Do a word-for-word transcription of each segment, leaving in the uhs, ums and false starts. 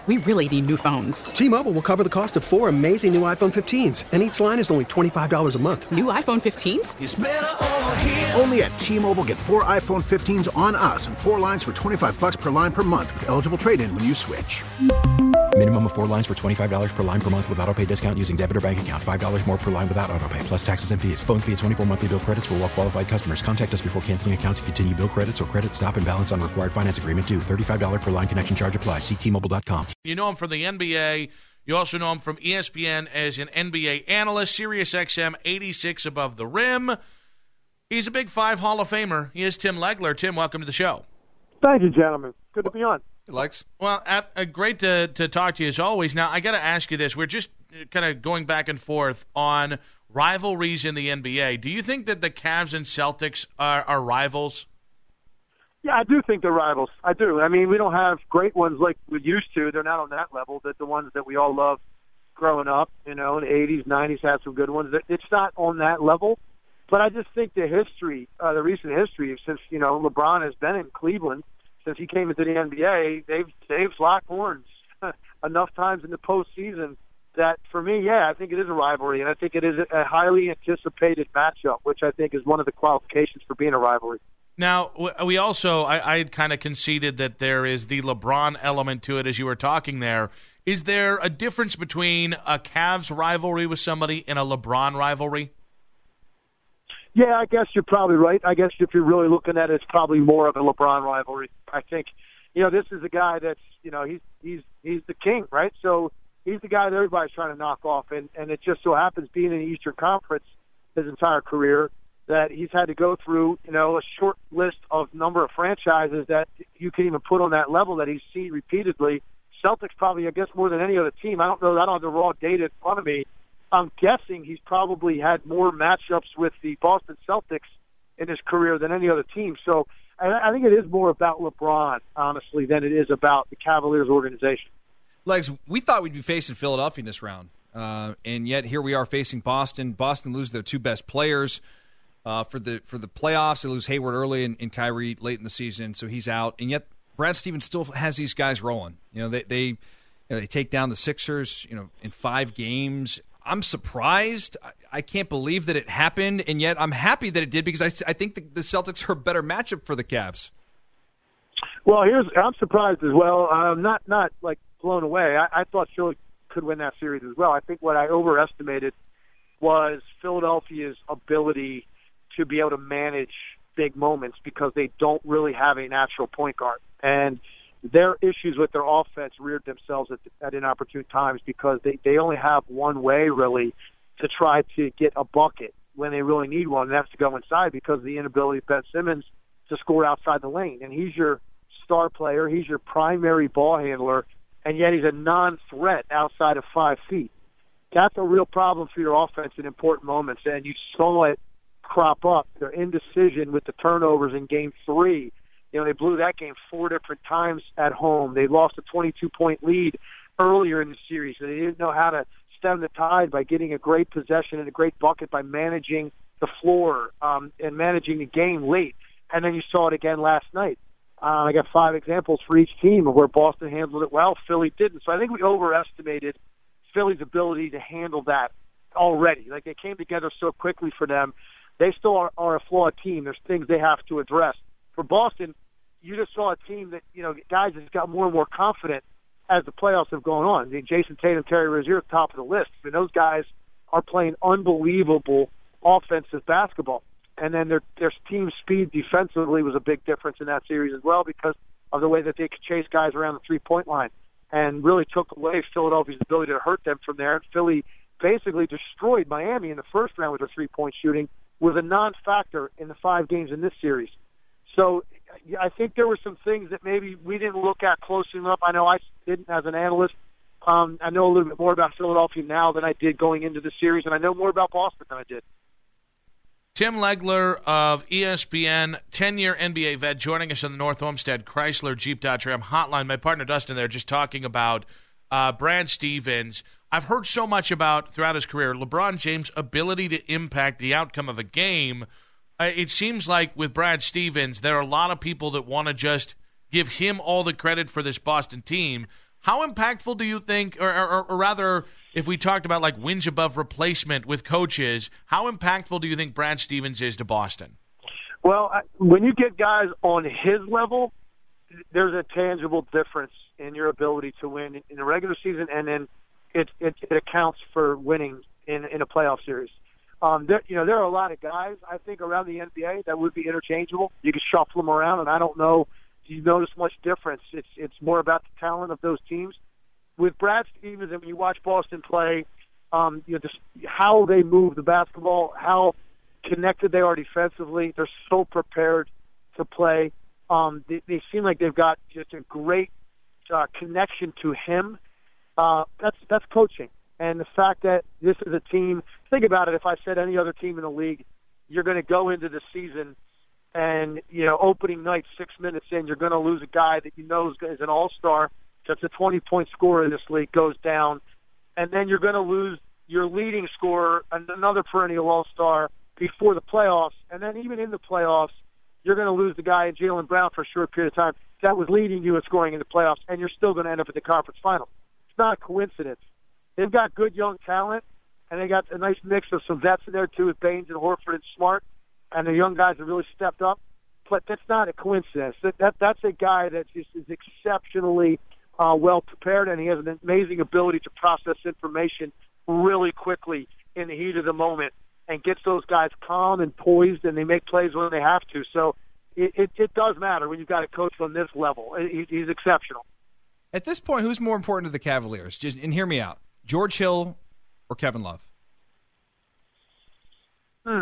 We really need new phones. T-Mobile will cover the cost of four amazing new iPhone fifteens, and each line is only twenty-five dollars a month. New iPhone fifteens? It's better over here. Only at T-Mobile, get four iPhone fifteens on us and four lines for twenty-five dollars per line per month with eligible trade-in when you switch. Minimum of four lines for twenty-five dollars per line per month with autopay discount using debit or bank account. five dollars more per line without autopay, plus taxes and fees. Phone fee at twenty-four monthly bill credits for well-qualified customers. Contact us before canceling account to continue bill credits or credit stop and balance on required finance agreement due. thirty-five dollars per line connection charge applies. See T Mobile dot com. You know him from the N B A. You also know him from E S P N as an N B A analyst, Sirius X M eighty-six above the rim. He's a Big Five Hall of Famer. He is Tim Legler. Tim, welcome to the show. Thank you, gentlemen. Good to be on. Lex? Well, uh, uh, great to, to talk to you as always. Now, I got to ask you this. We're just kind of going back and forth on rivalries in the N B A. Do you think that the Cavs and Celtics are, are rivals? Yeah, I do think they're rivals. I do. I mean, we don't have great ones like we used to. They're not on that level. That the ones that we all loved growing up, you know, in the eighties, nineties had some good ones. It's not on that level. But I just think the history, uh, the recent history, since, you know, LeBron has been in Cleveland, since he came into the N B A, they've they've locked horns enough times in the postseason that, for me, yeah, I think it is a rivalry, and I think it is a highly anticipated matchup, which I think is one of the qualifications for being a rivalry. Now, we also, I, I had kind of conceded that there is the LeBron element to it as you were talking there. Is there a difference between a Cavs rivalry with somebody and a LeBron rivalry? Yeah, I guess you're probably right. I guess if you're really looking at it, it's probably more of a LeBron rivalry. I think, you know, this is a guy that's, you know, he's he's he's the king, right? So he's the guy that everybody's trying to knock off, and, and it just so happens, being in the Eastern Conference his entire career, that he's had to go through, you know, a short list of number of franchises that you can even put on that level that he's seen repeatedly. Celtics probably, I guess, more than any other team. I don't know. I don't have the raw data in front of me. I'm guessing he's probably had more matchups with the Boston Celtics in his career than any other team. So I, I think it is more about LeBron, honestly, than it is about the Cavaliers organization. Legs, we thought we'd be facing Philadelphia in this round, uh, and yet here we are facing Boston. Boston loses their two best players uh, for the for the playoffs. They lose Hayward early and, and Kyrie late in the season, so he's out. And yet Brad Stevens still has these guys rolling. You know, they they, you know, they take down the Sixers, you know, in five games. I'm surprised. I can't believe that it happened, and yet I'm happy that it did because I, I think the, the Celtics are a better matchup for the Cavs. Well, here's I'm surprised as well. I'm not not like blown away. I, I thought Philly could win that series as well. I think what I overestimated was Philadelphia's ability to be able to manage big moments because they don't really have a natural point guard, and their issues with their offense reared themselves at, at inopportune times because they, they only have one way, really, to try to get a bucket when they really need one, and that's to go inside because of the inability of Ben Simmons to score outside the lane. And he's your star player. He's your primary ball handler, and yet he's a non-threat outside of five feet. That's a real problem for your offense in important moments, and you saw it crop up. Their indecision with the turnovers in Game three. You know, they blew that game four different times at home. They lost a twenty-two point lead earlier in the series. So they didn't know how to stem the tide by getting a great possession and a great bucket by managing the floor um, and managing the game late. And then you saw it again last night. Uh, I got five examples for each team of where Boston handled it well, Philly didn't. So I think we overestimated Philly's ability to handle that already. Like, they came together so quickly for them. They still are, are a flawed team. There's things they have to address. For Boston, you just saw a team that, you know, guys just got more and more confident as the playoffs have gone on. I mean, Jason Tatum, Terry Rozier, top of the list. I mean, those guys are playing unbelievable offensive basketball. And then their their team speed defensively was a big difference in that series as well because of the way that they could chase guys around the three-point line and really took away Philadelphia's ability to hurt them from there. Philly basically destroyed Miami in the first round with their three-point shooting, was a non-factor in the five games in this series. So I think there were some things that maybe we didn't look at closely enough. I know I didn't as an analyst. Um, I know a little bit more about Philadelphia now than I did going into the series, and I know more about Boston than I did. Tim Legler of E S P N, ten-year N B A vet, joining us on the North Olmsted Chrysler Jeep Dodge Ram hotline. My partner Dustin there just talking about uh, Brad Stevens. I've heard so much about, throughout his career, LeBron James' ability to impact the outcome of a game. Uh, it seems like with Brad Stevens, there are a lot of people that want to just give him all the credit for this Boston team. How impactful do you think, or, or, or rather, if we talked about like wins above replacement with coaches, how impactful do you think Brad Stevens is to Boston? Well, I, when you get guys on his level, there's a tangible difference in your ability to win in the regular season, and then it it, it accounts for winning in, in a playoff series. Um, there, you know, there are a lot of guys, I think, around the N B A that would be interchangeable. You could shuffle them around, and I don't know if you notice much difference. It's it's more about the talent of those teams. With Brad Stevens, and when you watch Boston play, um, you know, just how they move the basketball, how connected they are defensively. They're so prepared to play. Um, they, they seem like they've got just a great uh, connection to him. Uh, that's that's coaching. And the fact that this is a team, think about it, if I said any other team in the league, you're going to go into the season and, you know, opening night, six minutes in, you're going to lose a guy that you know is, is an all-star, that's a twenty-point scorer in this league, goes down, and then you're going to lose your leading scorer, another perennial all-star, before the playoffs, and then even in the playoffs, you're going to lose the guy in Jaylen Brown for a short period of time that was leading you in scoring in the playoffs, and you're still going to end up at the conference final. It's not a coincidence. They've got good young talent, and they got a nice mix of some vets in there, too, with Baines and Horford and Smart, and the young guys have really stepped up. But that's not a coincidence. That, that That's a guy that just is exceptionally uh, well-prepared, and he has an amazing ability to process information really quickly in the heat of the moment and gets those guys calm and poised, and they make plays when they have to. So it, it, it does matter when you've got a coach on this level. He, he's exceptional. At this point, who's more important to the Cavaliers? Just and hear me out. George Hill or Kevin Love? Hmm.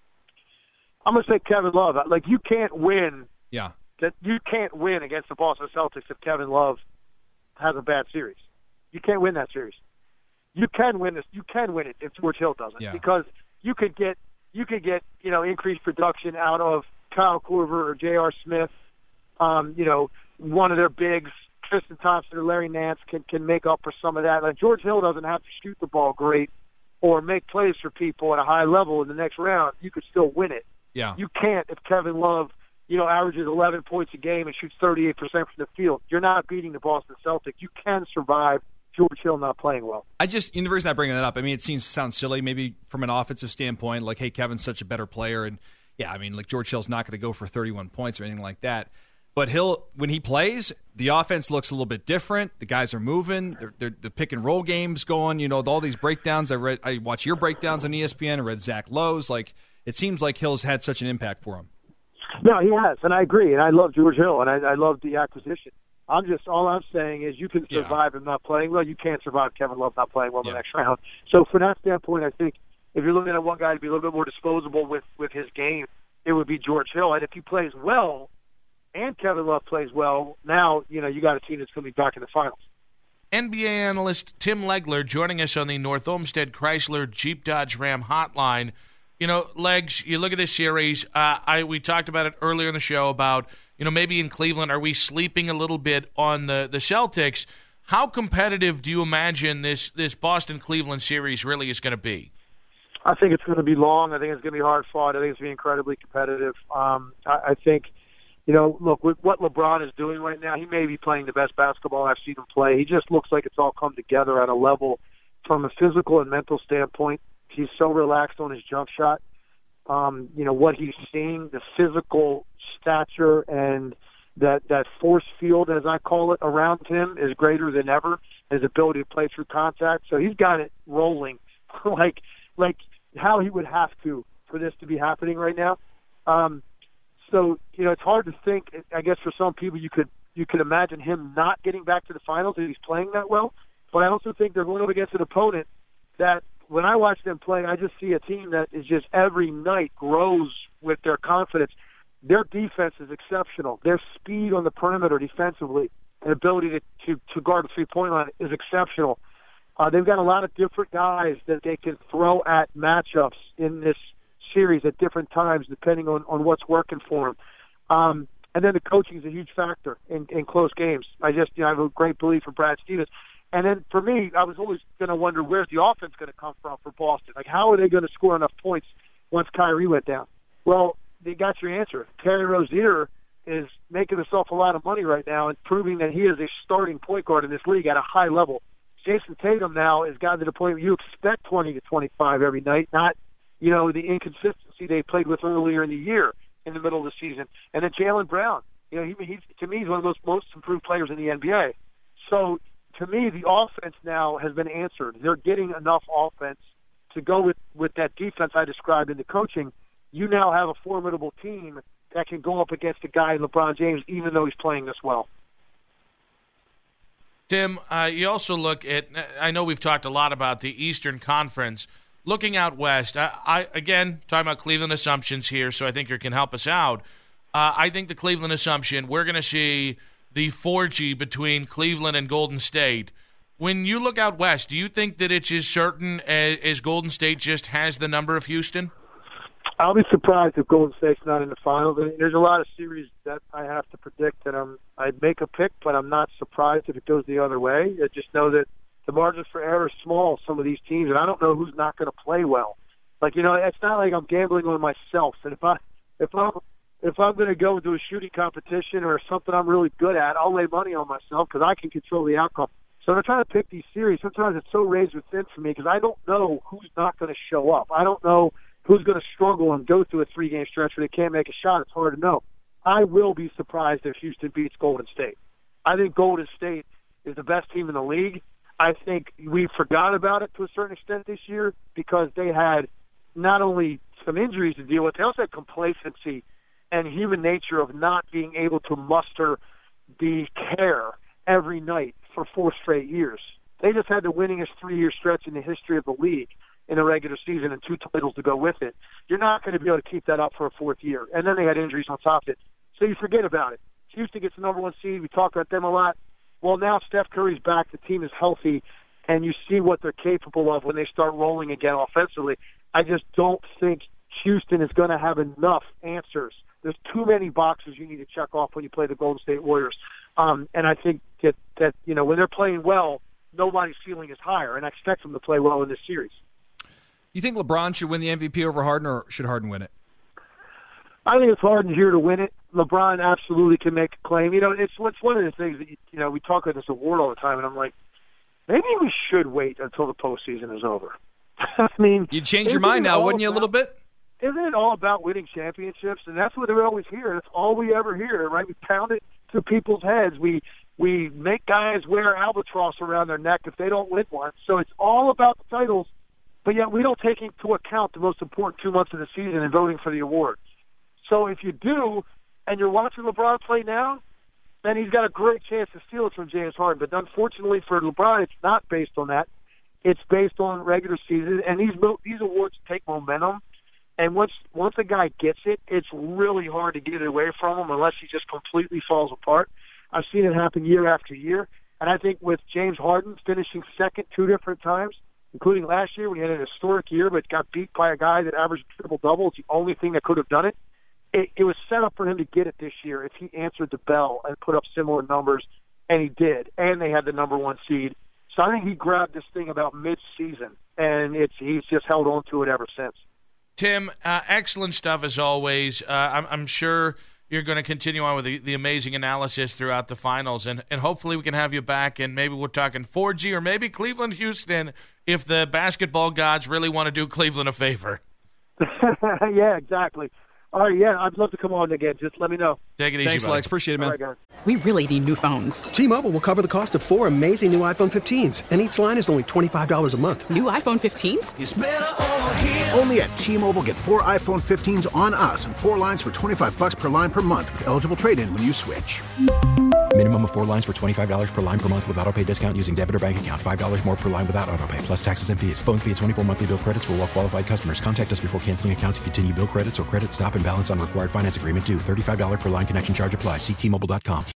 I'm going to say Kevin Love. Like, you can't win. Yeah. That you can't win against the Boston Celtics if Kevin Love has a bad series. You can't win that series. You can win this. You can win it if George Hill doesn't, yeah. because you could get you could get you know increased production out of Kyle Korver or J R. Smith. Um, you know, one of their bigs, Tristan Thompson or Larry Nance, can can make up for some of that. Like, George Hill doesn't have to shoot the ball great or make plays for people at a high level in the next round. You could still win it. Yeah. You can't if Kevin Love, you know, averages eleven points a game and shoots thirty-eight percent from the field. You're not beating the Boston Celtics. You can survive George Hill not playing well. I just, you know, the reason I bring that up, I mean, it seems sounds silly, maybe from an offensive standpoint, like, hey, Kevin's such a better player, and yeah, I mean, like, George Hill's not going to go for thirty-one points or anything like that. But Hill, when he plays, the offense looks a little bit different. The guys are moving. They're, they're, the pick and roll games going. You know, all these breakdowns. I read, I watch your breakdowns on E S P N. I read Zach Lowe's. Like, it seems like Hill's had such an impact for him. No, he has, and I agree. And I love George Hill, and I, I love the acquisition. I'm just all I'm saying is you can survive yeah. him not playing well. You can't survive Kevin Love not playing well in yeah. the next round. So from that standpoint, I think if you're looking at one guy to be a little bit more disposable with with his game, it would be George Hill. And if he plays well, and Kevin Love plays well, now, you know, you got a team that's going to be back in the finals. N B A analyst Tim Legler joining us on the North Olmsted Chrysler Jeep Dodge Ram hotline. You know, Legs, you look at this series, uh, I we talked about it earlier in the show about, you know, maybe in Cleveland, are we sleeping a little bit on the, the Celtics? How competitive do you imagine this, this Boston-Cleveland series really is going to be? I think it's going to be long. I think it's going to be hard fought. I think it's going to be incredibly competitive. Um, I, I think, you know, look, with what LeBron is doing right now, he may be playing the best basketball I've seen him play. He just looks like it's all come together at a level from a physical and mental standpoint. He's so relaxed on his jump shot. Um, you know, what he's seeing, the physical stature and that, that force field, as I call it, around him is greater than ever. His ability to play through contact. So he's got it rolling like like how he would have to for this to be happening right now. Um, so, you know, it's hard to think, I guess for some people you could you could imagine him not getting back to the finals if he's playing that well. But I also think they're going up against an opponent that when I watch them play, I just see a team that is just every night grows with their confidence. Their defense is exceptional. Their speed on the perimeter defensively and ability to, to, to guard the three-point line is exceptional. Uh, they've got a lot of different guys that they can throw at matchups in this series at different times depending on, on what's working for them. Um, and then the coaching is a huge factor in, in close games. I just, you know, I have a great belief in Brad Stevens. And then for me, I was always going to wonder where's the offense going to come from for Boston. Like, how are they going to score enough points once Kyrie went down? Well, they got your answer. Terry Rozier is making himself a lot of money right now and proving that he is a starting point guard in this league at a high level. Jason Tatum now has gotten to the point where you expect twenty to twenty-five every night, not, you know, the inconsistency they played with earlier in the year in the middle of the season. And then Jaylen Brown, you know, he, he's, to me, he's one of the most, most improved players in the N B A. So, to me, the offense now has been answered. They're getting enough offense to go with, with that defense I described in the coaching. You now have a formidable team that can go up against a guy, LeBron James, even though he's playing this well. Tim, uh, you also look at, I know we've talked a lot about the Eastern Conference. Looking out west, I, I again, talking about Cleveland assumptions here, so I think you can help us out. Uh, I think the Cleveland assumption, we're going to see the four G between Cleveland and Golden State. When you look out west, do you think that it's as certain as, as Golden State just has the number of Houston? I'll be surprised if Golden State's not in the finals. There's a lot of series that I have to predict that I'm, I'd make a pick, but I'm not surprised if it goes the other way. I just know that the margins for error are small, some of these teams, and I don't know who's not going to play well. Like, you know, it's not like I'm gambling on myself. And if I, if I'm, if I'm going to go do a shooting competition or something I'm really good at, I'll lay money on myself because I can control the outcome. So when I try to pick these series, sometimes it's so razor thin for me because I don't know who's not going to show up. I don't know who's going to struggle and go through a three-game stretch where they can't make a shot. It's hard to know. I will be surprised if Houston beats Golden State. I think Golden State is the best team in the league. I think we forgot about it to a certain extent this year because they had not only some injuries to deal with, they also had complacency and human nature of not being able to muster the care every night for four straight years. They just had the winningest three-year stretch in the history of the league in the regular season and two titles to go with it. You're not going to be able to keep that up for a fourth year. And then they had injuries on top of it. So you forget about it. Houston gets the number one seed. We talk about them a lot. Well, now Steph Curry's back. The team is healthy, and you see what they're capable of when they start rolling again offensively. I just don't think Houston is going to have enough answers. There's too many boxes you need to check off when you play the Golden State Warriors. Um, and I think that, that, you know, when they're playing well, nobody's ceiling is higher, and I expect them to play well in this series. You think LeBron should win the M V P over Harden, or should Harden win it? I think it's Harden here to win it. LeBron absolutely can make a claim. You know, it's, it's one of the things that, you, you know, we talk about this award all the time, and I'm like, maybe we should wait until the postseason is over. I mean, you'd change your mind now, wouldn't you, a little bit? Isn't it all about winning championships? And that's what we always hear. That's all we ever hear, right? We pound it to people's heads. We we make guys wear albatross around their neck if they don't win one. So it's all about the titles, but yet we don't take into account the most important two months of the season in voting for the award. So if you do, and you're watching LeBron play now, then he's got a great chance to steal it from James Harden. But unfortunately for LeBron, it's not based on that. It's based on regular season, and these these awards take momentum. And once once a guy gets it, it's really hard to get it away from him unless he just completely falls apart. I've seen it happen year after year. And I think with James Harden finishing second two different times, including last year when he had an historic year but got beat by a guy that averaged a triple-double, it's the only thing that could have done it. it. It was set up for him to get it this year if he answered the bell and put up similar numbers, and he did. And they had the number one seed. So I think he grabbed this thing about mid-season, and it's he's just held on to it ever since. Tim, uh, excellent stuff as always. Uh, I'm, I'm sure you're going to continue on with the, the amazing analysis throughout the finals, and, and hopefully we can have you back, and maybe we're talking four G or maybe Cleveland, Houston, if the basketball gods really want to do Cleveland a favor. Yeah, exactly. All right, yeah, I'd love to come on again. Just let me know. Take it easy, Thanks, buddy. Lex. Appreciate it, man. All right, guys. We really need new phones. T-Mobile will cover the cost of four amazing new iPhone fifteens, and each line is only twenty-five dollars a month. New iPhone fifteens? It's better over here. Only at T-Mobile, get four iPhone fifteens on us and four lines for twenty-five bucks per line per month with eligible trade-in when you switch. Minimum of four lines for twenty-five dollars per line per month with autopay discount using debit or bank account. five dollars more per line without autopay, plus taxes and fees. Phone fee at twenty-four monthly bill credits for well-qualified customers. Contact us before canceling account to continue bill credits or credit stop and balance on required finance agreement due. thirty-five dollars per line connection charge applies. See T Mobile dot com.